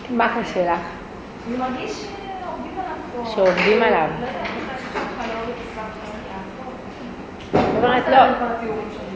מה קשה לך? אני מרגיש שעובדים עליו פה. שעובדים עליו. לא יודעת, בכלל שכחה לא יצחק שם יעקב. אומרת לא.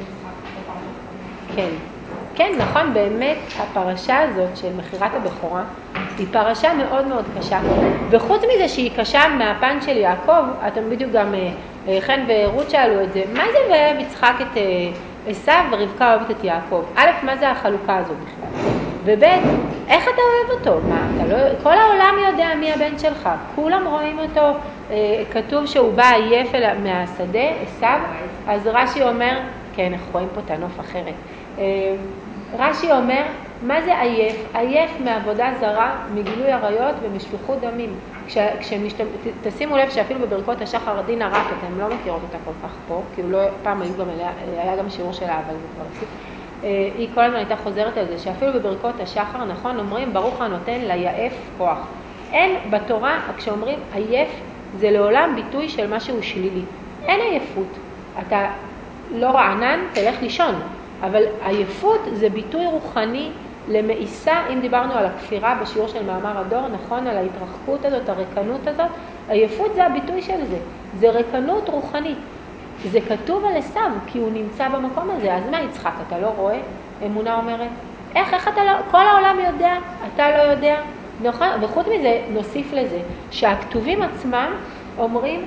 כן. כן, נכון, באמת הפרשה הזאת של מחירת הבכורה היא פרשה מאוד מאוד קשה. וחוץ מזה שהיא קשה מהפן של יעקב, אתם בדיוק גם חן ורות שאלו את זה, מה זה ואהב יצחק את עשיו ורבקה אוהבת את יעקב? א', מה זה החלוקה הזאת בכלל? וב', איך אתה אוהב אותו? מה, אתה לא, כל העולם יודע מי הבן שלך, כולם רואים אותו, כתוב שהוא בא עייף מהשדה, עשיו, אז רש"י אומר, כן, אנחנו רואים פה את הנוף אחרת, רש"י אומר, מה זה עייף? עייף מעבודה זרה, מגילוי עריות ומשפיכות דמים. תשימו לב שאפילו בברכות השחר הדין הרק, אתם לא מכירות אותה כל כך פה, כי לא, פעם היה גם שיעור שלה, אבל זה כבר עשית. היא כל הזמן הייתה חוזרת על זה, שאפילו בברכות השחר, נכון, אומרים, ברוך הנותן ליעף כוח. אין בתורה, כשאומרים עייף, זה לעולם ביטוי של משהו שלילי. אין עייפות. אתה לא רענן, תלך לישון. אבל עייפות זה ביטוי רוחני למאיסה, אם דיברנו על הכפירה בשיעור של מאמר הדור, נכון, על ההתרחקות הזאת, הרקנות הזאת, עייפות זה הביטוי של זה. זה רקנות רוחנית. זה כתוב על עשיו, כי הוא נמצא במקום הזה. אז מה יצחק, אתה לא רואה? אמונה אומרת, איך אתה לא, כל העולם יודע, אתה לא יודע. נכון, וחוץ מזה, נוסיף לזה, שהכתובים עצמם אומרים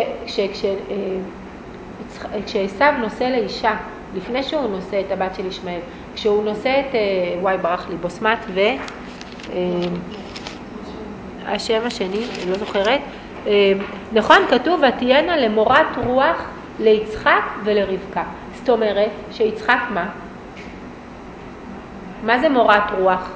כשעשיו נושא לאישה, לפני שהוא נושא את הבת של ישמעאל, כשהוא נושא את, ברח לי, בוסמת השם השני, אני לא זוכרת, נכון, כתוב, ותהיינה למורת רוח ליצחק ולרבקה. זאת אומרת, שיצחק מה? מה זה מורת רוח?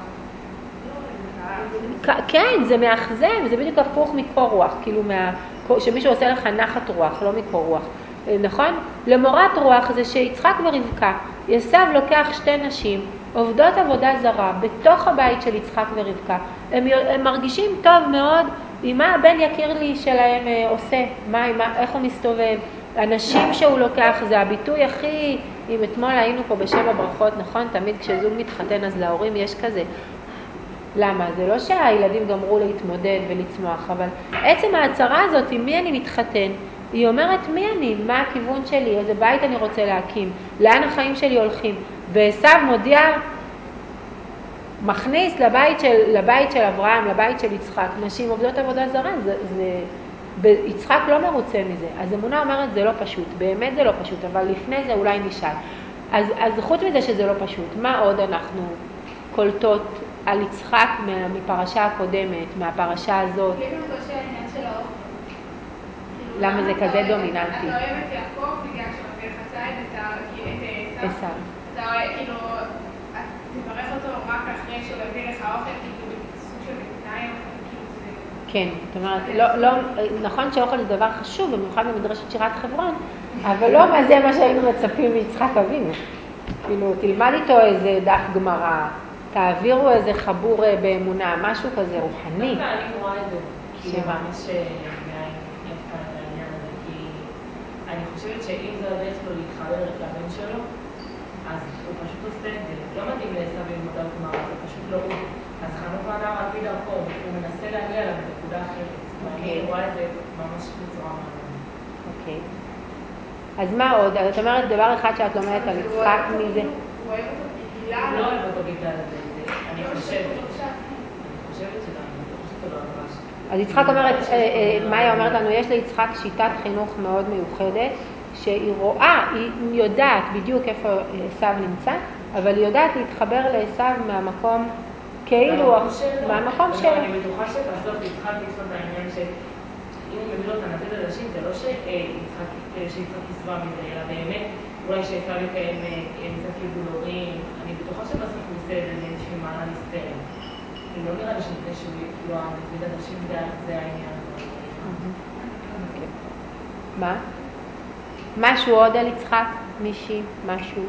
כן, זה מאכזב, זה בדיוק הפוך מקור רוח, כאילו שמישהו עושה לך נחת רוח, לא מקור רוח. נכון? למורת רוח זה שיצחק ורבקה, עשיו לוקח שתי נשים, עובדות עבודה זרה, בתוך הבית של יצחק ורבקה. הם מרגישים טוב מאוד עם מה הבן יקיר לי שלהם עושה, איך הוא מסתובב. הנשים שהוא לוקח זה הביטוי הכי, אם אתמול היינו פה בשבע ברכות, נכון? תמיד כשזוג מתחתן אז להורים יש כזה. למה? זה לא שהילדים גמרו להתמודד ולצמוח, אבל עצם ההצהרה הזאת, עם מי אני מתחתן, היא אומרת מי אני, מה הכיוון שלי, איזה בית אני רוצה להקים, לאן החיים שלי הולכים. ועשיו מודיע, מכניס לבית של אברהם, לבית של יצחק, נשים עובדות עבודה זרה, יצחק לא מרוצה מזה. אז אמונה אומרת זה לא פשוט, באמת זה לא פשוט, אבל לפני זה אולי נשאל. אז חוץ מזה שזה לא פשוט, מה עוד אנחנו קולטות על יצחק מפרשה הקודמת, מהפרשה הזאת? לי גם קשה העניין של האוכל. למה זה כזה דומיננטי? אתה אוהב את יעקב בגלל שהוא חצה את עשיו. אתה אוהב, כאילו, תברך אותו רק אחרי שהוא הביא לך אוכל, כאילו, סוג של בתנאי אוכל, כאילו זה... כן, זאת אומרת, נכון שאוכל זה דבר חשוב, במיוחד במדרשת שירת חברון, אבל לא מה זה מה שהיינו מצפים מיצחק אבינו. כאילו, תלמד איתו איזה דף גמרא, תעבירו איזה חבור באמונה, משהו כזה רוחני. דווקא אני רואה את זה, כי ממש מעין יפה את העניין הזה, כי אני חושבת שאם זה הדרך שלו להתחבר לבן שלו, אז הוא פשוט עושה את זה. לא מתאים לעשיו ללמוד על גמרא, זה פשוט לא הוא. אז חנוכה גם על פי דרכו, הוא מנסה להגיע אליו בנקודה אחרת. ואני רואה את זה ממש בצורה מעניינת. אוקיי. אז מה עוד? את אומרת דבר אחד שאת לומדת על יצחק מזה? הוא אוהב אותו בגלל... לא אוהב אותו בגלל זה, אני חושבת שגם, לא ממש. אז יצחק אומרת, מאיה אומרת לנו, יש ליצחק שיטת חינוך מאוד מיוחדת, שהיא רואה, היא יודעת בדיוק איפה עשיו נמצא, אבל היא יודעת להתחבר לעשיו מהמקום, כאילו, מהמקום שלו. אני בטוחה שבסוף יצחק יש לו את העניין שאם הוא מביא לו את הנתיב לנשים, זה לא שיצחק יסבע מזה, אלא באמת, אולי שעשיו יקיים קצת קיבולורים, אני בטוחה שבסוף הוא עושה את זה מאיזושהי מעלה נסתרת. לא נראה לי שהוא לא הנתיב לנשים, זה העניין. מה? משהו עוד על יצחק? מישהי? משהו?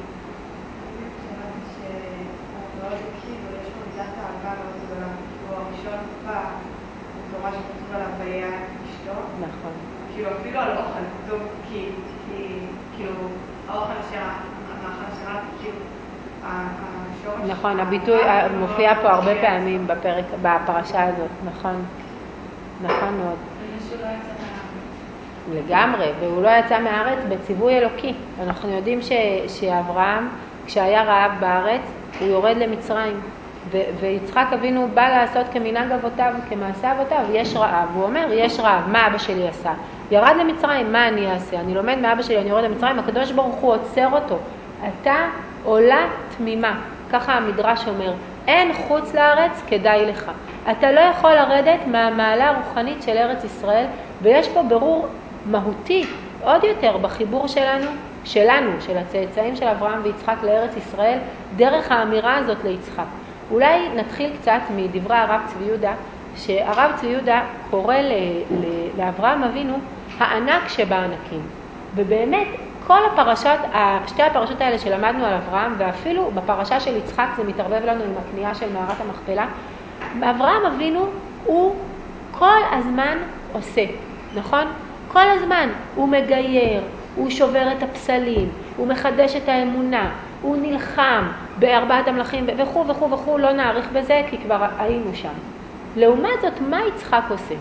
מאוד כאילו, יש לו מידת אהבה מאוד גדולה. הוא הראשון בתורה שכתוב עליו והיה אשתו. נכון. כאילו, אפילו על אוכל כתוב, כאילו, האוכל המאכל שרק, כאילו, נכון, הביטוי מופיע פה הרבה פעמים בפרשה הזאת, נכון. נכון מאוד. לגמרי, והוא לא יצא מהארץ בציווי אלוקי. אנחנו יודעים שאברהם, כשהיה רעב בארץ, הוא יורד למצרים. ויצחק אבינו בא לעשות כמנהג אבותיו, כמעשה אבותיו, יש רעב. הוא אומר, יש רעב, מה אבא שלי עשה? ירד למצרים, מה אני אעשה? אני לומד מאבא שלי, אני יורד למצרים, הקדוש ברוך הוא עוצר אותו. אתה עולה תמימה, ככה המדרש אומר, אין חוץ לארץ כדאי לך. אתה לא יכול לרדת מהמעלה הרוחנית של ארץ ישראל, ויש פה ברור מהותי עוד יותר בחיבור שלנו, של הצאצאים של אברהם ויצחק לארץ ישראל, דרך האמירה הזאת ליצחק. אולי נתחיל קצת מדברי הרב צבי יהודה, שהרב צבי יהודה קורא לאברהם אבינו הענק שבענקים. ובאמת כל הפרשות, שתי הפרשות האלה שלמדנו על אברהם, ואפילו בפרשה של יצחק זה מתערבב לנו עם הקנייה של מערת המכפלה, אברהם אבינו הוא כל הזמן עושה, נכון? כל הזמן הוא מגייר, הוא שובר את הפסלים, הוא מחדש את האמונה, הוא נלחם בארבעת המלכים וכו' וכו' וכו', לא נעריך בזה כי כבר היינו שם. לעומת זאת, מה יצחק עושה?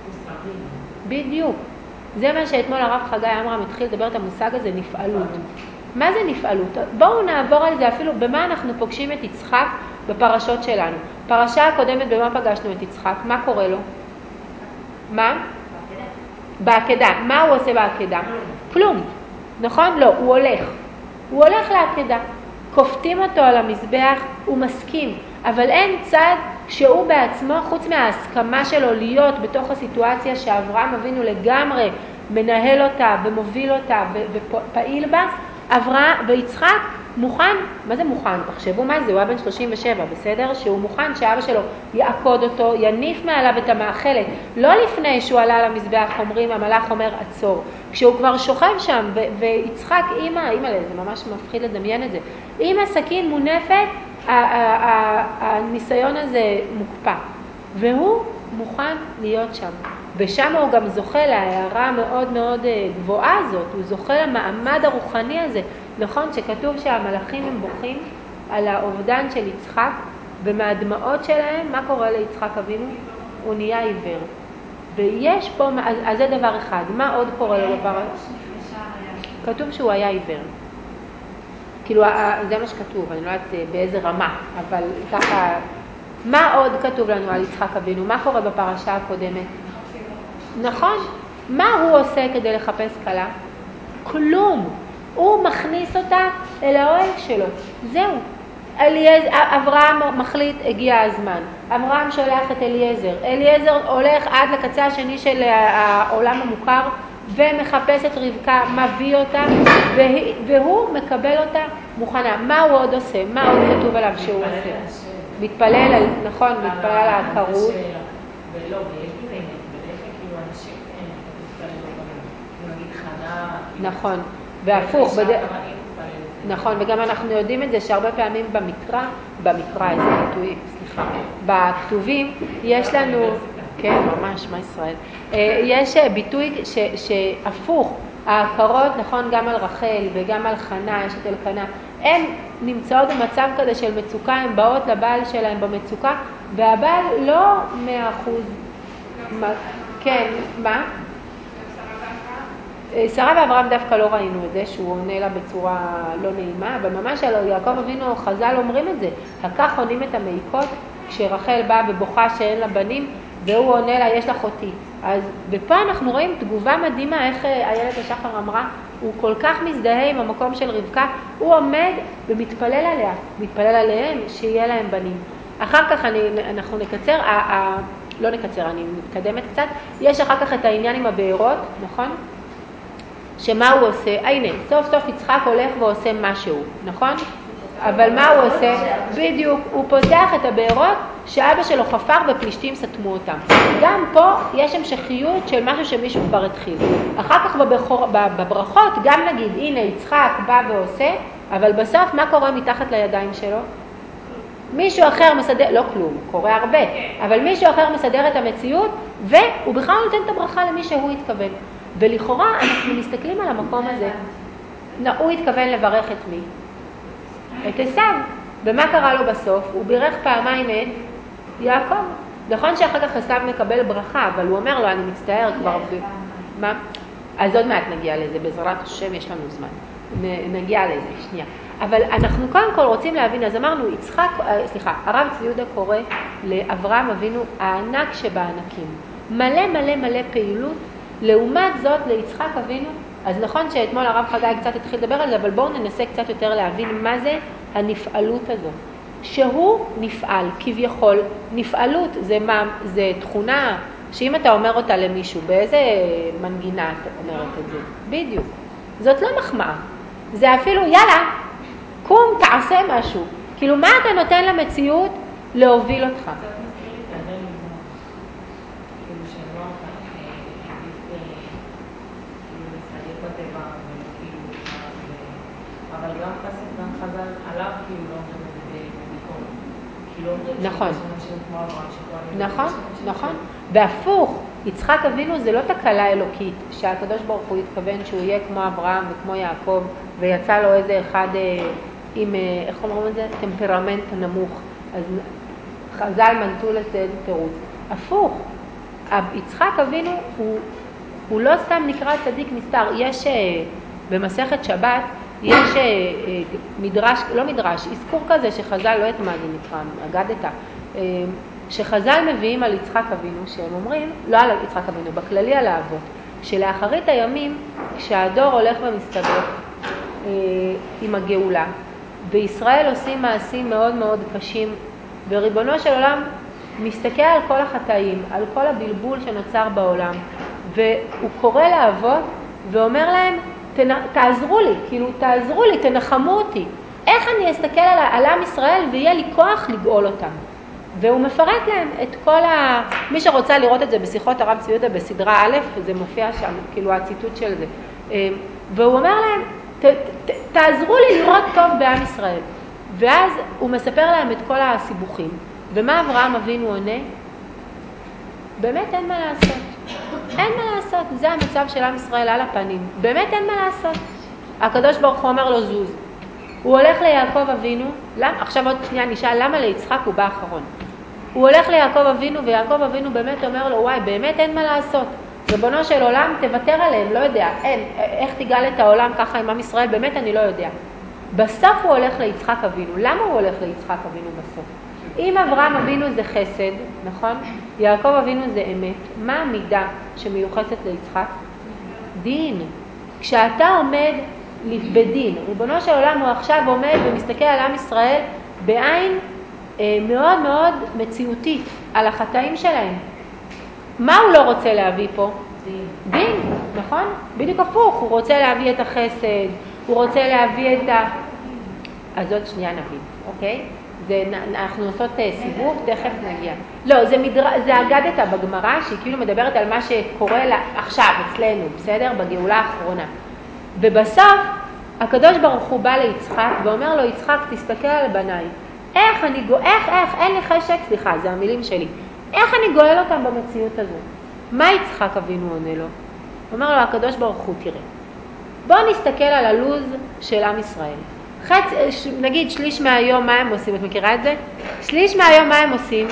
בדיוק. זה מה שאתמול הרב חגי עמרם התחיל לדבר את המושג הזה, נפעלות. מה זה נפעלות? בואו נעבור על זה אפילו במה אנחנו פוגשים את יצחק בפרשות שלנו. פרשה הקודמת במה פגשנו את יצחק? מה קורה לו? מה? בעקדה. מה הוא עושה בעקדה? כלום. נכון? לא, הוא הולך לעקדה. כופתים אותו על המזבח, הוא מסכים. אבל אין צד שהוא בעצמו, חוץ מההסכמה שלו להיות בתוך הסיטואציה שאברהם אבינו לגמרי מנהל אותה ומוביל אותה ופעיל בה, ויצחק מוכן, מה זה מוכן? תחשבו מה זה, הוא היה בן 37, בסדר? שהוא מוכן שאבא שלו יעקוד אותו, יניף מעליו את המאכלת, לא לפני שהוא עלה על המזבח, המלאך אומר עצור, כשהוא כבר שוכב שם, ויצחק, אמא, זה ממש מפחיד לדמיין את זה, עם הסכין מונפת, הניסיון הזה מוקפא, והוא מוכן להיות שם. ושם הוא גם זוכה להערה מאוד מאוד גבוהה הזאת, הוא זוכה למעמד הרוחני הזה. נכון שכתוב שהמלאכים הם בוכים על האובדן של יצחק, ומהדמעות שלהם, מה קורה ליצחק אבינו? הוא נהיה עיוור. ויש פה, אז זה דבר אחד. מה עוד קורה לו בפרשה? כתוב שהוא היה עיוור. כאילו, זה מה שכתוב, אני לא יודעת באיזה רמה, אבל ככה, מה עוד כתוב לנו על יצחק אבינו? מה קורה בפרשה הקודמת? נכון, מה הוא עושה כדי לחפש כלה? כלום. הוא מכניס אותה אל האוהל שלו. זהו. אברהם מחליט, הגיע הזמן. אברהם שולח את אליעזר הולך עד לקצה השני של העולם המוכר, ומחפש את רבקה, מביא אותה, והוא מקבל אותה מוכנה. מה הוא עוד עושה? מה עוד כתוב עליו שהוא עושה? מתפלל, נכון, מתפלל על העקרות. ולא, ויש בזה בדרך כלל כאילו אנשים נגיד חנה. נכון, והפוך. נכון, וגם אנחנו יודעים את זה שהרבה פעמים במקרא, איזה ביטוי, סליחה, בכתובים יש לנו, כן, ממש, מה ישראל? יש ביטוי שהפוך, העקרות, נכון, גם על רחל וגם על חנה, יש את אלקנה, הן נמצאות במצב כזה של מצוקה, הן באות לבעל שלהן במצוקה, והבעל לא 100%, כן, מה? שרה ואברהם דווקא לא ראינו את זה, שהוא עונה לה בצורה לא נעימה, אבל ממש על יעקב אבינו חז"ל אומרים את זה, הכך עונים את המעיקות, כשרחל באה ובוכה שאין לה בנים, והוא עונה לה, יש לך אותי. אז ופה אנחנו רואים תגובה מדהימה, איך איילת השחר אמרה, הוא כל כך מזדהה עם המקום של רבקה, הוא עומד ומתפלל עליה, מתפלל עליהם שיהיה להם בנים. אחר כך אנחנו נקצר, לא נקצר, אני מתקדמת קצת, יש אחר כך את העניין עם הבארות, נכון? שמה הוא עושה? הנה, סוף סוף יצחק הולך ועושה משהו, נכון? אבל מה הוא עושה? בדיוק, הוא פותח את הבארות שאבא שלו חפר ופלישתים סתמו אותם. גם פה יש המשכיות של משהו שמישהו כבר התחיל. אחר כך בברכות גם נגיד, הנה יצחק בא ועושה, אבל בסוף מה קורה מתחת לידיים שלו? מישהו אחר מסדר, לא כלום, קורה הרבה, אבל מישהו אחר מסדר את המציאות, והוא בכלל נותן את הברכה למי שהוא התכוון. ולכאורה אנחנו מסתכלים על המקום הזה, הוא התכוון לברך את מי? את עשיו. ומה קרה לו בסוף? הוא בירך פעמיים את יעקב. נכון שאחר כך עשיו מקבל ברכה, אבל הוא אומר לו, אני מצטער כבר... מה? אז עוד מעט נגיע לזה, בעזרת השם יש לנו זמן. נגיע לזה, שנייה. אבל אנחנו קודם כל רוצים להבין, אז אמרנו, הרב צבי יהודה קורא לאברהם אבינו הענק שבענקים. מלא מלא מלא פעילות, לעומת זאת ליצחק אבינו, אז נכון שאתמול הרב חגי קצת התחיל לדבר על זה, אבל בואו ננסה קצת יותר להבין מה זה הנפעלות הזאת. שהוא נפעל, כביכול, נפעלות זה תכונה שאם אתה אומר אותה למישהו, באיזה מנגינה אתה אומרת את זה? בדיוק. זאת לא מחמאה. זה אפילו, יאללה, קום, תעשה משהו. כאילו, מה אתה נותן למציאות להוביל אותך? קצת מזכיר לי את הדל לבנות. כאילו שנוח, כאילו לסייג בטבע, אבל גם חסד, גם חז"ל עליו, כאילו לא אומרים את זה בביקורת. כאילו אומרים נכון. שיש אנשים כמו אברהם שפועלים. נכון, נכון. והפוך, יצחק אבינו זה לא תקלה אלוקית, שהקדוש ברוך הוא התכוון שהוא יהיה כמו אברהם וכמו יעקב, ויצא לו איזה אחד עם, איך אומרים את זה? טמפרמנט נמוך. אז חז"ל מנתו לזה איזה תירוץ. הפוך, יצחק אבינו הוא לא סתם נקרא צדיק נסתר. יש במסכת שבת, יש מדרש, לא מדרש, אזכור כזה שחז"ל, לא יודעת מה זה נקרא, אגדת, שחז"ל מביאים על יצחק אבינו, שהם אומרים, לא על יצחק אבינו, בכללי על האבות, שלאחרית הימים, כשהדור הולך ומסתבר עם הגאולה, וישראל עושים מעשים מאוד מאוד קשים, וריבונו של עולם מסתכל על כל החטאים, על כל הבלבול שנוצר בעולם, והוא קורא לאבות ואומר להם, תעזרו לי, כאילו תעזרו לי, תנחמו אותי. איך אני אסתכל על עם ישראל ויהיה לי כוח לגאול אותם? והוא מפרט להם את כל מי שרוצה לראות את זה בשיחות הרב צבי יהודה בסדרה א', זה מופיע שם, כאילו הציטוט של זה. והוא אומר להם, תעזרו לי לראות טוב בעם ישראל. ואז הוא מספר להם את כל הסיבוכים. ומה אברהם אבינו עונה? באמת אין מה לעשות. אין מה לעשות, זה המצב של עם ישראל על הפנים. באמת אין מה לעשות. הקדוש ברוך הוא אומר לו זוז. הוא הולך ליעקב אבינו, עכשיו עוד שנייה נשאל למה ליצחק הוא בא אחרון. הוא הולך ליעקב אבינו ויעקב אבינו באמת אומר לו וואי באמת אין מה לעשות. ריבונו של עולם תוותר עליהם, לא יודע, אין, איך תגאל את העולם ככה עם עם ישראל, באמת אני לא יודע. בסוף הוא הולך ליצחק אבינו, למה הוא הולך ליצחק אבינו בסוף? אם אברהם אבינו זה חסד, נכון? יעקב אבינו זה אמת, מה המידה שמיוחסת ליצחק? דין. כשאתה עומד בדין, ריבונו של עולם הוא עכשיו עומד ומסתכל על עם ישראל בעין מאוד מאוד מציאותית על החטאים שלהם. מה הוא לא רוצה להביא פה? דין, נכון? בדיוק הפוך, הוא רוצה להביא את החסד, הוא רוצה להביא את אז עוד שנייה נבין, אוקיי? אנחנו עושות סיבוב, תכף נגיע. לא, זה אגדת בגמרא, שהיא כאילו מדברת על מה שקורה לה עכשיו אצלנו, בסדר? בגאולה האחרונה. ובסוף, הקדוש ברוך הוא בא ליצחק ואומר לו, יצחק, תסתכל על בניי. איך, אין לי חשק, סליחה, זה המילים שלי. איך אני גואל אותם במציאות הזו? מה יצחק אבינו עונה לו? הוא אומר לו, הקדוש ברוך הוא, תראה. בוא נסתכל על הלוז של עם ישראל. נגיד שליש מהיום מה הם עושים, את מכירה את זה? שליש מהיום מה הם עושים?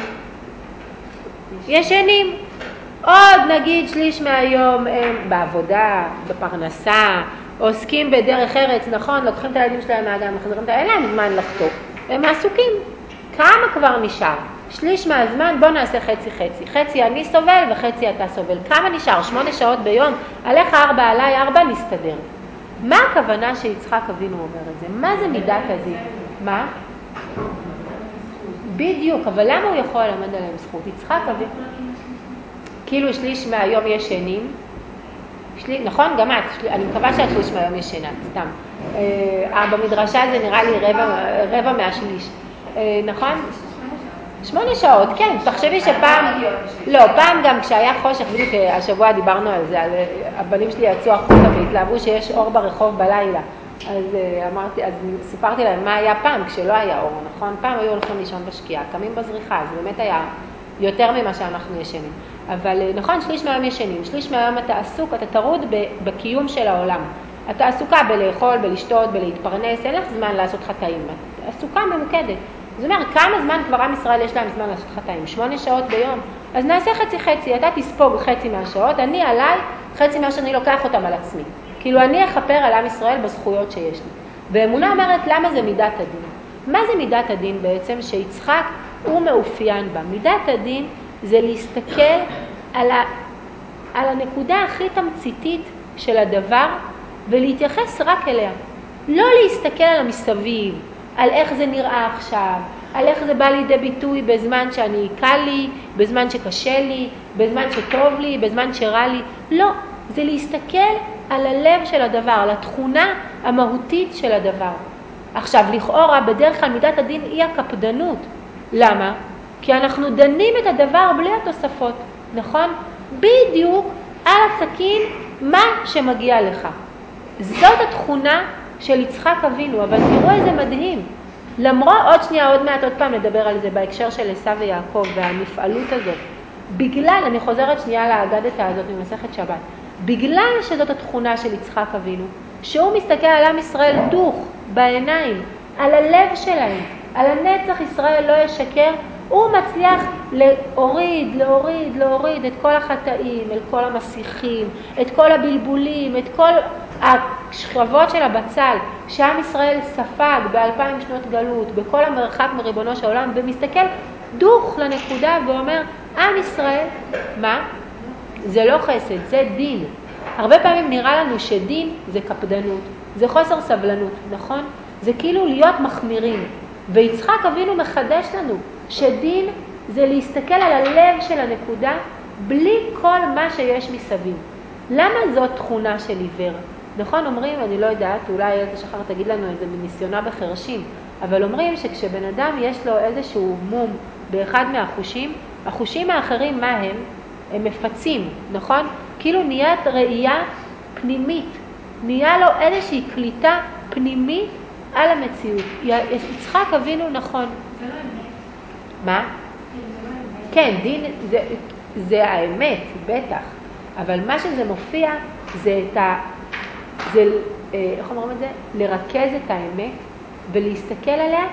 ישנים. עוד נגיד שליש מהיום הם בעבודה, בפרנסה, עוסקים בדרך ארץ, נכון? לוקחים את הילדים שלהם מהגן, מחזירים את אין להם זמן לחטוף. הם עסוקים. כמה כבר נשאר? שליש מהזמן בוא נעשה חצי חצי. חצי אני סובל וחצי אתה סובל. כמה נשאר? 8 שעות ביום? עליך 4, עליי 4 נסתדר. מה הכוונה שיצחק אבינו אומר את זה? מה זה מידת הדין? מה? בדיוק, אבל למה הוא יכול ללמד עליהם זכות? יצחק אבינו, כאילו שליש מהיום ישנים, נכון? גם את, אני מקווה שאת שליש מהיום ישנה, סתם. במדרשה זה נראה לי רבע מהשליש, נכון? 8 שעות, כן, תחשבי שפעם, לא, פעם גם כשהיה חושך, בדיוק השבוע דיברנו על זה, הבנים שלי יצאו החוצה והתלהבו שיש אור ברחוב בלילה, אז סיפרתי להם מה היה פעם כשלא היה אור, נכון? פעם היו הולכים לישון בשקיעה, קמים בזריחה, זה באמת היה יותר ממה שאנחנו ישנים, אבל נכון, שליש מהיום ישנים, שליש מהיום אתה עסוק, אתה תרוד בקיום של העולם, אתה עסוקה בלאכול, בלשתות, בלהתפרנס, אין לך זמן לעשות חטאים, עסוקה ממוקדת. זאת אומרת, כמה זמן כבר עם ישראל יש להם זמן לעשות חטאים? 8 שעות ביום. אז נעשה חצי, אתה תספוג חצי מהשעות, אני עליי, חצי מהשני לוקח אותם על עצמי. כאילו אני אחפר על עם ישראל בזכויות שיש לי. ואמונה אומרת, למה זה מידת הדין? מה זה מידת הדין בעצם? שיצחק הוא מאופיין בה. מידת הדין זה להסתכל על הנקודה הכי תמציתית של הדבר, ולהתייחס רק אליה. לא להסתכל על המסביב, על איך זה נראה עכשיו, על איך זה בא לידי ביטוי בזמן שאני קל לי, בזמן שקשה לי, בזמן שטוב לי, בזמן שרע לי. לא, זה להסתכל על הלב של הדבר, על התכונה המהותית של הדבר. עכשיו, לכאורה, בדרך כלל מידת הדין היא הקפדנות. למה? כי אנחנו דנים את הדבר בלי התוספות, נכון? בדיוק על הסכין מה שמגיע לך. זאת התכונה של יצחק אבינו, אבל תראו איזה מדהים. למרות, עוד מעט עוד פעם נדבר על זה בהקשר של עשיו ויעקב והמפעלות הזאת. בגלל, אני חוזרת שנייה לאגדתה הזאת ממסכת שבת, בגלל שזאת התכונה של יצחק אבינו, שהוא מסתכל על עם ישראל דוך בעיניים, על הלב שלהם, על הנצח ישראל לא ישקר, הוא מצליח להוריד את כל החטאים, את כל המסיכים, את כל הבלבולים, את כל השכבות של הבצל, שעם ישראל ספג ב2000 שנות גלות, בכל המרחק מריבונו של העולם, ומסתכל דוך לנקודה ואומר, עם ישראל, מה? זה לא חסד, זה דין. הרבה פעמים נראה לנו שדין זה קפדנות, זה חוסר סבלנות, נכון? זה כאילו להיות מחמירים. ויצחק אבינו מחדש לנו שדין זה להסתכל על הלב של הנקודה בלי כל מה שיש מסביב. למה זאת תכונה של עיוור? נכון, אומרים, אני לא יודעת, אולי איילת השחר תגיד לנו איזה מניסיונה בחרשים, אבל אומרים שכשבן אדם יש לו איזשהו מום באחד מהחושים, החושים האחרים מה הם? הם מפצים, נכון? כאילו נהיית ראייה פנימית, נהיה לו איזושהי קליטה פנימית על המציאות. יצחק אבינו נכון. זה לא אמת. מה? כן, דין זה האמת, בטח. אבל מה שזה מופיע זה איך אומרים את זה? לרכז את האמת ולהסתכל עליה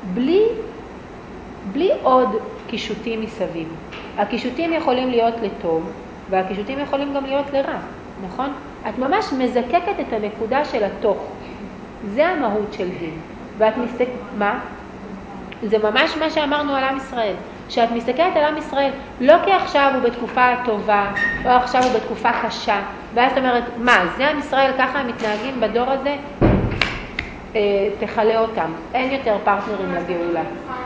בלי עוד קישוטים מסביב. הקישוטים יכולים להיות לטוב והקישוטים יכולים גם להיות לרע, נכון? את ממש מזקקת את הנקודה של התוך. זה המהות של דין. ואת מה? זה ממש מה שאמרנו על עם ישראל. שאת מסתכלת על עם ישראל, לא כי עכשיו הוא בתקופה טובה, או עכשיו הוא בתקופה קשה, ואז את אומרת, מה, זה עם ישראל, ככה הם מתנהגים בדור הזה? תחלה אותם. אין יותר פרטנרים לגאולה.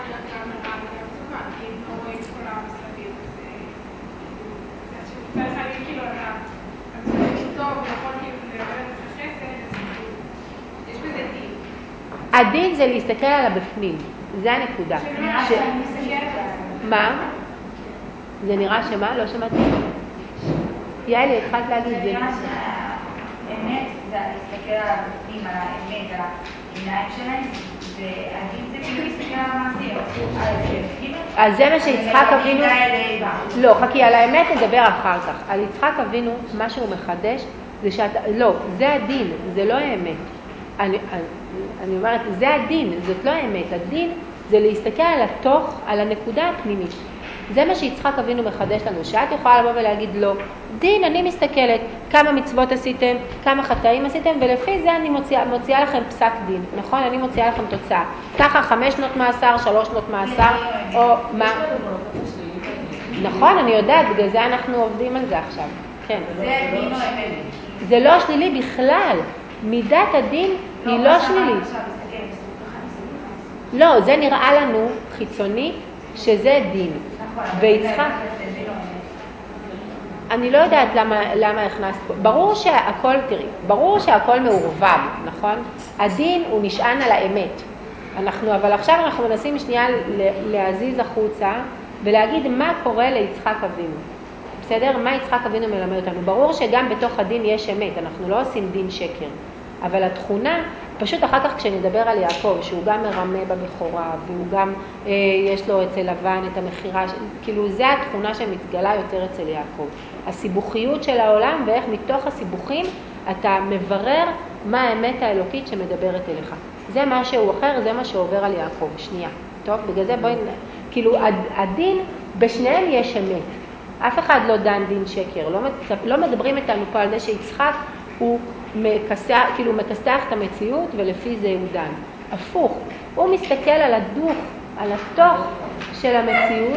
הדין זה להסתכל על הבפנים, זה הנקודה. מה? זה נראה שמה? לא שמעתי. יאלי, התחלת להגיד זה. נראה שהאמת זה להסתכל על הבפנים, על האמת, על העיניים שלהם, והדין זה כאילו להסתכל על המעשים, אז זה מה שיצחק אבינו... לא, חכי, על האמת נדבר אחר כך. על יצחק אבינו, מה שהוא מחדש, זה שאתה... לא, זה הדין, זה לא האמת. אני אומרת, זה הדין, זאת לא האמת. הדין זה להסתכל על התוך, על הנקודה הפנימית. זה מה שיצחק אבינו מחדש לנו, שאת יכולה לבוא ולהגיד לא. דין, אני מסתכלת כמה מצוות עשיתם, כמה חטאים עשיתם, ולפי זה אני מוציאה לכם פסק דין, נכון? אני מוציאה לכם תוצאה. ככה 5 שנות מאסר, 3 שנות מאסר, או מה? נכון, אני יודעת, בגלל זה אנחנו עובדים על זה עכשיו. כן. זה דין או אמת? זה לא שלילי בכלל. מידת הדין היא לא שלילית. לא, זה נראה לנו חיצוני שזה דין. ויצחק, אני לא יודעת למה הכנסת פה. ברור שהכל מעורבב, נכון? הדין הוא נשען על האמת. אבל עכשיו אנחנו מנסים שנייה להזיז החוצה ולהגיד מה קורה ליצחק אבינו. בסדר? מה יצחק אבינו מלמד אותנו? ברור שגם בתוך הדין יש אמת, אנחנו לא עושים דין שקר. אבל התכונה, פשוט אחר כך כשנדבר על יעקב, שהוא גם מרמה בבכורה, והוא גם יש לו אצל לבן את המחירה, כאילו זה התכונה שמתגלה יותר אצל יעקב. הסיבוכיות של העולם ואיך מתוך הסיבוכים אתה מברר מה האמת האלוקית שמדברת אליך. זה משהו אחר, זה מה שעובר על יעקב. שנייה. טוב, בגלל זה בואי, כאילו הדין, בשניהם יש אמת. אף אחד לא דן דין שקר. לא מדברים איתנו פה על זה שיצחק הוא מכסח את המציאות ולפי זה הוא דן. הפוך, הוא מסתכל על הדוך, על התוך של המציאות,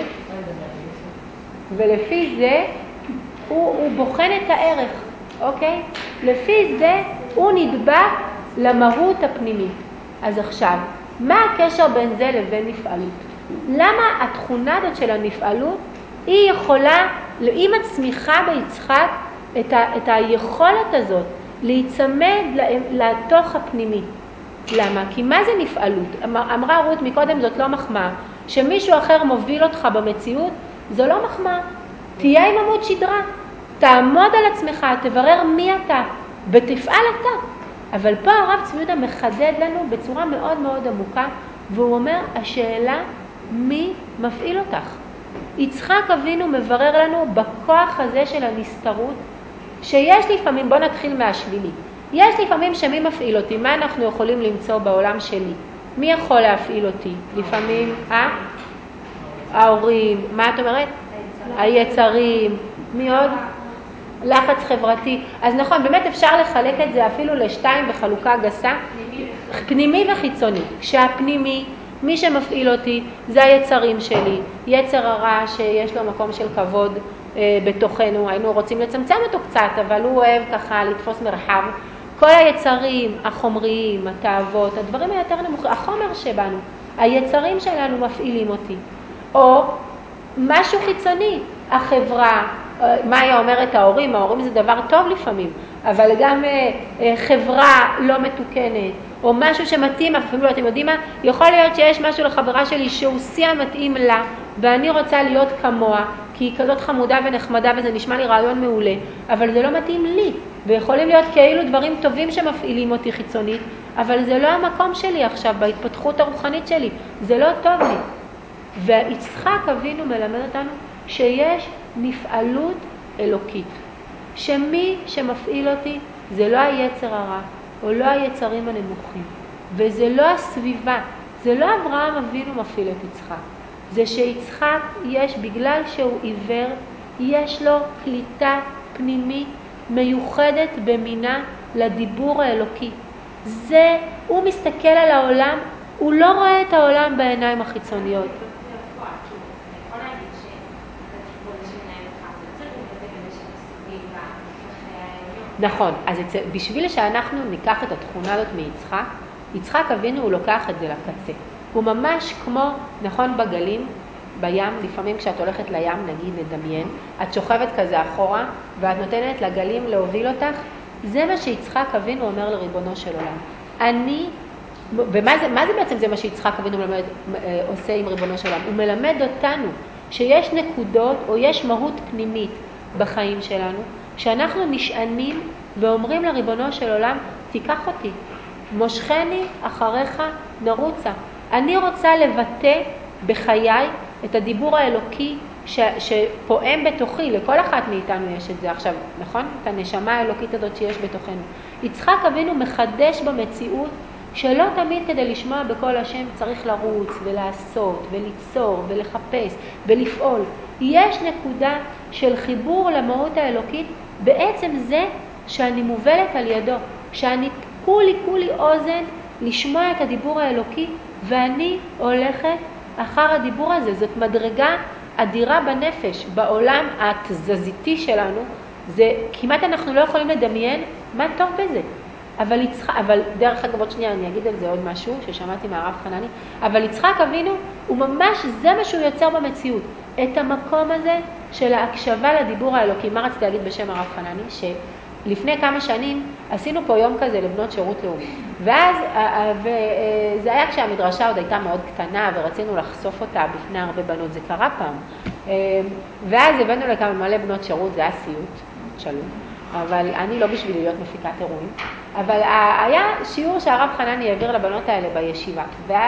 ולפי זה הוא בוחן את הערך, אוקיי? לפי זה הוא נדבק למהות הפנימית. אז עכשיו, מה הקשר בין זה לבין נפעלות? למה התכונה הזאת של הנפעלות היא יכולה, היא מצמיחה ביצחק את היכולת הזאת להיצמד לתוך הפנימי? למה? כי מה זה נפעלות? אמרה רות מקודם, זאת לא מחמאה. שמישהו אחר מוביל אותך במציאות, זו לא מחמאה. תהיה עם עמוד שדרה, תעמוד על עצמך, תברר מי אתה, ותפעל אתה. אבל פה הרב צבי יהודה מחדד לנו בצורה מאוד מאוד עמוקה, והוא אומר, השאלה מי מפעיל אותך? יצחק אבינו מברר לנו בכוח הזה של הנסתרות, שיש לפעמים, בוא נתחיל מהשבילי, יש לפעמים שמי מפעיל אותי, מה אנחנו יכולים למצוא בעולם שלי? מי יכול להפעיל אותי? לפעמים, ההורים, מה את אומרת? היצרים, מי עוד? לחץ חברתי. אז נכון, באמת אפשר לחלק את זה אפילו לשתיים בחלוקה גסה, פנימי וחיצוני. כשהפנימי, מי שמפעיל אותי, זה היצרים שלי, יצר הרע שיש לו מקום של כבוד בתוכנו, היינו רוצים לצמצם אותו קצת, אבל הוא אוהב ככה לתפוס מרחב. כל היצרים, החומריים, התאוות, הדברים היותר נמוכים, החומר שבנו, היצרים שלנו מפעילים אותי. או משהו חיצוני, החברה, מה היא אומרת ההורים? ההורים זה דבר טוב לפעמים, אבל גם חברה לא מתוקנת, או משהו שמתאים, אפילו אתם יודעים מה, יכול להיות שיש משהו לחברה שלי שהוא שיא המתאים לה, ואני רוצה להיות כמוה, כי היא כזאת חמודה ונחמדה וזה נשמע לי רעיון מעולה, אבל זה לא מתאים לי, ויכולים להיות כאילו דברים טובים שמפעילים אותי חיצונית, אבל זה לא המקום שלי עכשיו, בהתפתחות הרוחנית שלי, זה לא טוב לי. ויצחק אבינו מלמד אותנו שיש נפעלות אלוקית, שמי שמפעיל אותי זה לא היצר הרע, או לא היצרים הנמוכים, וזה לא הסביבה, זה לא אברהם אבינו מפעיל את יצחק, זה שיצחק יש, בגלל שהוא עיוור, יש לו קליטה פנימית מיוחדת במינה לדיבור האלוקי. זה, הוא מסתכל על העולם, הוא לא רואה את העולם בעיניים החיצוניות. נכון, אז בשביל שאנחנו ניקח את התכונה הזאת מיצחק, יצחק אבינו הוא לוקח את זה לקצה. הוא ממש כמו, נכון בגלים, בים, לפעמים כשאת הולכת לים, נגיד לדמיין, את שוכבת כזה אחורה, ואת נותנת לגלים להוביל אותך, זה מה שיצחק אבינו אומר לריבונו של עולם. מה זה בעצם זה מה שיצחק אבינו עושה עם ריבונו של עולם? הוא מלמד אותנו שיש נקודות או יש מהות פנימית בחיים שלנו, שאנחנו נשענים ואומרים לריבונו של עולם, תיקח אותי, מושכני אחריך נרוצה. אני רוצה לבטא בחיי את הדיבור האלוקי שפועם בתוכי, לכל אחת מאיתנו יש את זה עכשיו, נכון? את הנשמה האלוקית הזאת שיש בתוכנו. יצחק אבינו מחדש במציאות שלא תמיד כדי לשמוע בקול השם צריך לרוץ ולעשות וליצור ולחפש ולפעול. יש נקודה של חיבור למהות האלוקית בעצם זה שאני מובלת על ידו, שאני כולי אוזן לשמוע את הדיבור האלוקי ואני הולכת אחר הדיבור הזה. זאת מדרגה אדירה בנפש, בעולם התזזיתי שלנו, זה כמעט אנחנו לא יכולים לדמיין מה טוב בזה. אבל דרך אגב עוד שנייה אני אגיד על זה עוד משהו ששמעתי מהרב חנני, אבל יצחק אבינו הוא ממש זה מה שהוא יוצר במציאות, את המקום הזה של ההקשבה לדיבור האלוקי. מה רציתי להגיד בשם הרב חנני? שלפני כמה שנים עשינו פה יום כזה לבנות שירות לאומי, ואז זה היה כשהמדרשה עוד הייתה מאוד קטנה ורצינו לחשוף אותה בפני הרבה בנות, זה קרה פעם, ואז הבאנו לכמה מלא בנות שירות, זה היה סיוט שלום, אבל אני לא בשביל להיות מפיקת אירועים, אבל היה שיעור שהרב חנני העביר לבנות האלה בישיבה,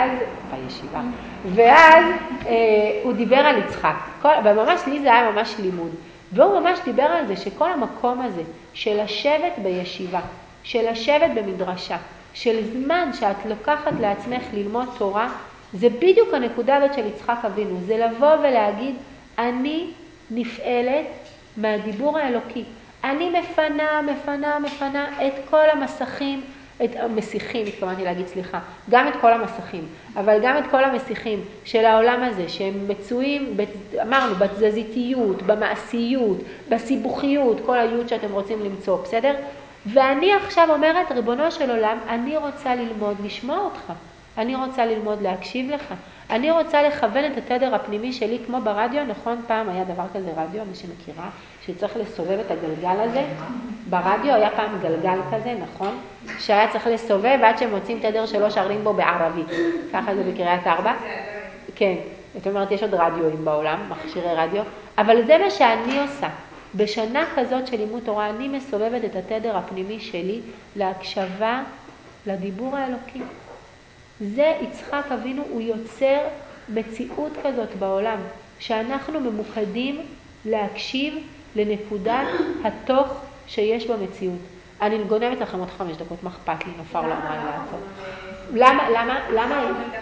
ואז הוא דיבר על יצחק, וממש לי זה היה ממש לימוד, והוא ממש דיבר על זה שכל המקום הזה של לשבת בישיבה, של לשבת במדרשה, של זמן שאת לוקחת לעצמך ללמוד תורה, זה בדיוק הנקודה הזאת של יצחק אבינו, זה לבוא ולהגיד, אני נפעלת מהדיבור האלוקי. אני מפנה את כל המסכים, את המסיכים, התכוונתי להגיד סליחה, גם את כל המסכים, אבל גם את כל המסיכים של העולם הזה, שהם מצויים, אמרנו, בתזזיתיות, במעשיות, בסיבוכיות, כל היוד שאתם רוצים למצוא, בסדר? ואני עכשיו אומרת, ריבונו של עולם, אני רוצה ללמוד לשמוע אותך, אני רוצה ללמוד להקשיב לך, אני רוצה לכוון את התדר הפנימי שלי כמו ברדיו, נכון? פעם היה דבר כזה רדיו, מי שמכירה, שצריך לסובב את הגלגל הזה. ברדיו היה פעם גלגל כזה, נכון? שהיה צריך לסובב עד שמוצאים תדר שלא שרים בו בערבית. ככה זה בקריית 4. כן, זאת אומרת, יש עוד רדיואים בעולם, מכשירי רדיו, אבל זה מה שאני עושה. בשנה כזאת של לימוד תורה, אני מסובבת את התדר הפנימי שלי להקשבה לדיבור האלוקי. זה יצחק אבינו, הוא יוצר מציאות כזאת בעולם, שאנחנו ממוקדים להקשיב לנקודת התוך שיש במציאות. אני גונבת לכם עוד 5 דקות, מה אכפת לי, נופר לא אמרה לי לעצור. למה?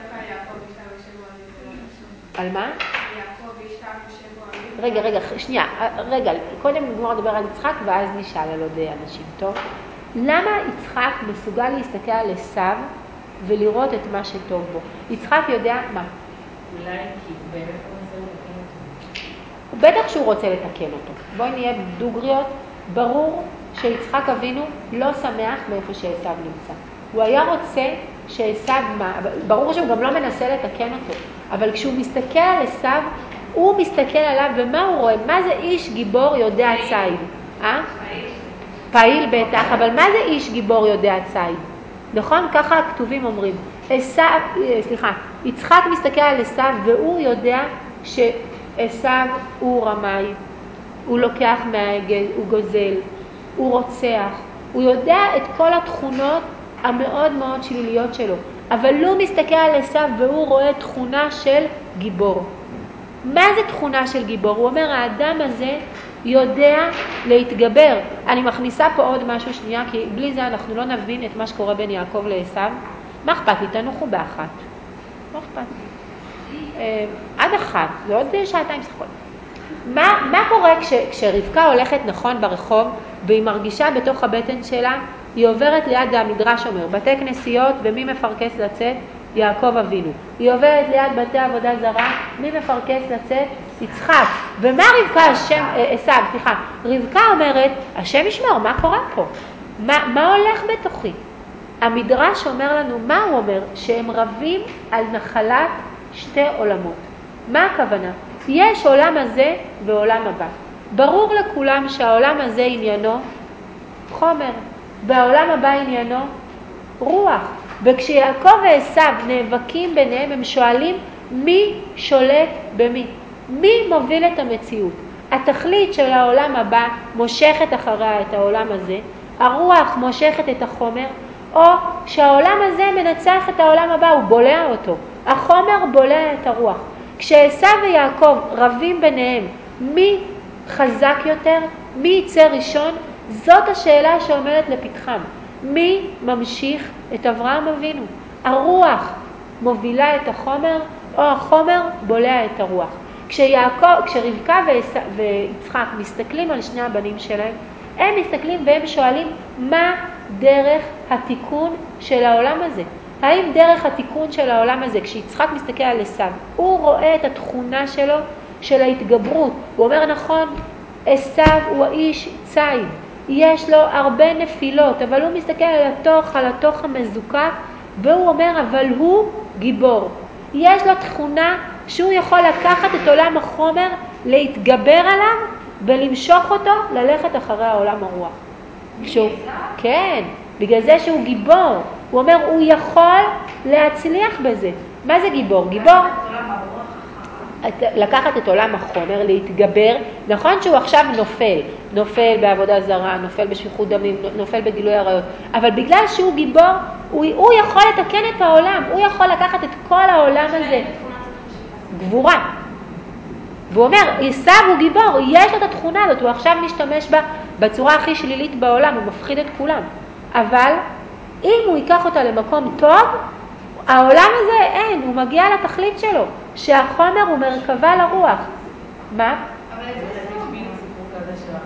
על מה? רגע, קודם נגמור לדבר על יצחק ואז נשאל על עוד אנשים, טוב? למה יצחק מסוגל להסתכל על עשיו ולראות את מה שטוב בו? יצחק יודע מה? אולי כי באמת הוא רוצה לתקן אותו. הוא בטח שהוא רוצה לתקן אותו. בואי נהיה דוגריות. ברור שיצחק אבינו לא שמח מאיפה שעשיו נמצא. הוא היה רוצה שעשיו, ברור שהוא גם לא מנסה לתקן אותו, אבל כשהוא מסתכל על עשיו, הוא מסתכל עליו ומה הוא רואה? מה זה איש גיבור יודע ציד? פעיל בטח, אבל מה זה איש גיבור יודע ציד? נכון? ככה הכתובים אומרים. יצחק מסתכל על עשיו והוא יודע שעשיו הוא רמאי, הוא לוקח מהעגל, הוא גוזל, הוא רוצח, הוא יודע את כל התכונות המאוד מאוד שליליות שלו, אבל הוא מסתכל על עשיו והוא רואה תכונה של גיבור. מה זה תכונה של גיבור? הוא אומר, האדם הזה יודע להתגבר. אני מכניסה פה עוד משהו שנייה, כי בלי זה אנחנו לא נבין את מה שקורה בין יעקב לעשיו. מה אכפת לי? תנוחו באחת. לא אכפת לי. עד 1, זה עוד 2 שעות. מה קורה כשרבקה הולכת נכון ברחוב, והיא מרגישה בתוך הבטן שלה, היא עוברת ליד המדרש אומר, בתי כנסיות, ומי מפרקס לצאת? יעקב אבינו. היא עוברת ליד בתי עבודה זרה, מי מפרקס לצאת? יצחק. ומה רבקה אומרת, השם ישמור, מה קורה פה? מה הולך בתוכי? המדרש אומר לנו, מה הוא אומר? שהם רבים על נחלת 2 עולמות. מה הכוונה? יש עולם הזה ועולם הבא. ברור לכולם שהעולם הזה עניינו חומר, והעולם הבא עניינו רוח. וכשיעקב ועשיו נאבקים ביניהם, הם שואלים מי שולט במי? מי מוביל את המציאות? התכלית של העולם הבא מושכת אחריה את העולם הזה, הרוח מושכת את החומר, או שהעולם הזה מנצח את העולם הבא, הוא בולע אותו. החומר בולע את הרוח. כשעשיו ויעקב רבים ביניהם, מי חזק יותר? מי יצא ראשון? זאת השאלה שעומדת לפתחם. מי ממשיך את אברהם אבינו? הרוח מובילה את החומר, או החומר בולע את הרוח? כשרבקה ויצחק מסתכלים על שני הבנים שלהם, הם מסתכלים והם שואלים מה דרך התיקון של העולם הזה? האם דרך התיקון של העולם הזה, כשיצחק מסתכל על עשיו, הוא רואה את התכונה שלו של ההתגברות. הוא אומר נכון, עשיו הוא האיש ציד, יש לו הרבה נפילות, אבל הוא מסתכל על התוך המזוקק, והוא אומר אבל הוא גיבור. יש לו תכונה שהוא יכול לקחת את עולם החומר, להתגבר עליו ולמשוך אותו ללכת אחרי העולם הרוח. כן, בגלל זה שהוא גיבור. הוא אומר הוא יכול להצליח בזה. מה זה גיבור? גיבור לקחת את עולם החומר, להתגבר. נכון שהוא עכשיו נופל בעבודה זרה, נופל בשפיכות דמים, נופל בגילוי עריות, אבל בגלל שהוא גיבור, הוא יכול לתקן את העולם, הוא יכול לקחת את כל העולם הזה. גבורה. והוא אומר, עשיו הוא גיבור, יש לו את התכונה הזאת, הוא עכשיו משתמש בה בצורה הכי שלילית בעולם, הוא מפחיד את כולם. אבל אם הוא ייקח אותה למקום טוב, העולם הזה אין, הוא מגיע לתכלית שלו, שהחומר הוא מרכבה לרוח. מה? אבל את זה יש מין סיפור כזה של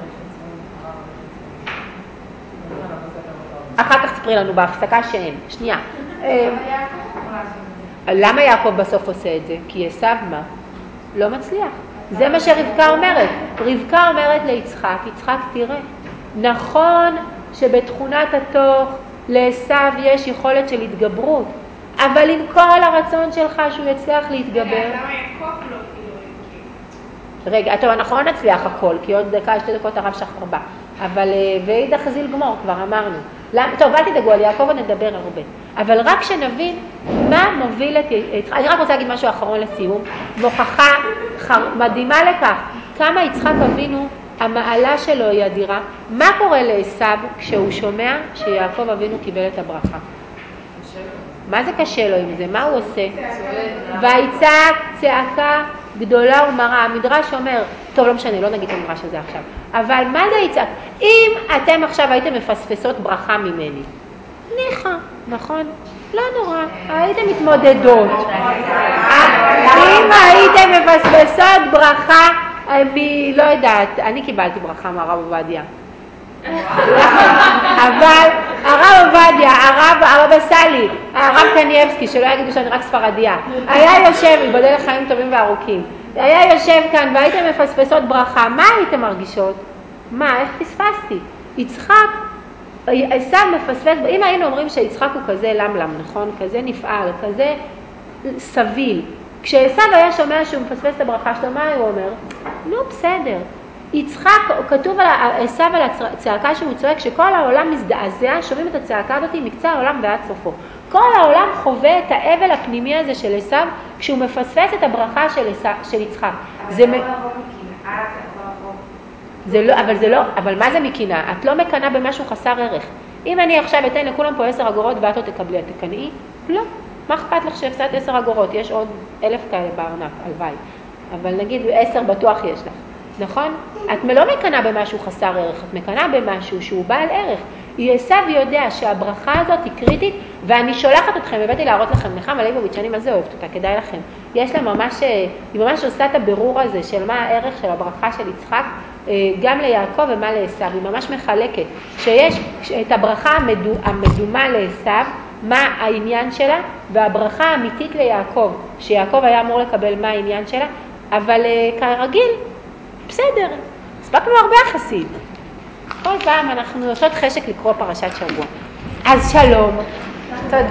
אחר כך תספרי לנו בהפסקה שאין. שנייה. אבל יעקב יכול לעשות את זה. למה יעקב בסוף עושה את זה? כי עשיו מה? לא מצליח. זה מה שרבקה אומרת. רבקה אומרת ליצחק, יצחק תראה, נכון שבתכונת התוך לעשיו יש יכולת של התגברות, אבל עם כל הרצון שלך שהוא יצליח להתגבר. למה יעקב לא כאילו? רגע, טוב, אנחנו לא נצליח הכל, כי עוד דקה, 2 דקות הרב שחר בא. אבל, ואידך זיל גמור, כבר אמרנו. טוב, אל תדאגו על יעקב, נדבר הרבה. אבל רק שנבין מה מוביל את יצחק. אני רק רוצה להגיד משהו אחרון לסיום. מוכחה מדהימה לכך, כמה יצחק אבינו, המעלה שלו היא אדירה. מה קורה לעשיו כשהוא שומע שיעקב אבינו קיבל את הברכה? מה זה קשה לו עם זה? מה הוא עושה? ויצעק צעקה גדולה ומרה. המדרש אומר, טוב, לא משנה, לא נגיד את המדרש הזה עכשיו, אבל מה זה יצעק? אם אתם עכשיו הייתם מפספסות ברכה ממני, ניחא, נכון? לא נורא, הייתם מתמודדות. אם הייתם מפספסות ברכה, לא יודעת, אני קיבלתי ברכה מהרב עובדיה. אבל הרב עובדיה, הרב סלי, הרב קניאבסקי, שלא יגידו שאני רק ספרדיה, היה יושב, ייבדל לחיים טובים וארוכים, היה יושב כאן והייתם מפספסות ברכה, מה הייתם מרגישות? מה, איך פספסתי? יצחק, עשיו מפספס, אם היינו אומרים שיצחק הוא כזה למלם, נכון? כזה נפעל, כזה סביל. כשעשיו היה שומע שהוא מפספס את הברכה שלו, מה הוא אומר? נו, בסדר. יצחק, כתוב על עשיו על הצעקה שהוא צועק, שכל העולם מזדעזע, שומעים את הצעקה הזאת מקצה העולם ועד סופו. כל העולם חווה את האבל הפנימי הזה של עשיו, כשהוא מפספס את הברכה של יצחק. זה לא לבוא מקנאה, זה לא, אבל מה זה מקנאה? את לא מקנאה במשהו חסר ערך. אם אני עכשיו אתן לכולם פה 10 אגורות ואת לא תקבלי, את תקנאי? לא. מה אכפת לך שהפסדת 10 אגורות? יש עוד 1,000 כאלה בארנק, הלוואי. אבל נגיד 10 בטוח יש לך. נכון? את לא מקנאה במשהו חסר ערך, את מקנאה במשהו שהוא בעל ערך. עשיו יודע שהברכה הזאת היא קריטית, ואני שולחת אתכם, הבאתי להראות לכם, נחמה ליבוביץ', אני מה זה אוהבת אותה, כדאי לכם. יש לה ממש, היא ממש עושה את הבירור הזה של מה הערך של הברכה של יצחק, גם ליעקב ומה לעשיו. היא ממש מחלקת שיש את הברכה המדומה לעשיו, מה העניין שלה, והברכה האמיתית ליעקב, שיעקב היה אמור לקבל מה העניין שלה, אבל כרגיל, בסדר, הספקנו הרבה יחסית. כל פעם אנחנו עושות חשק לקרוא פרשת שבוע. אז שלום. תודה.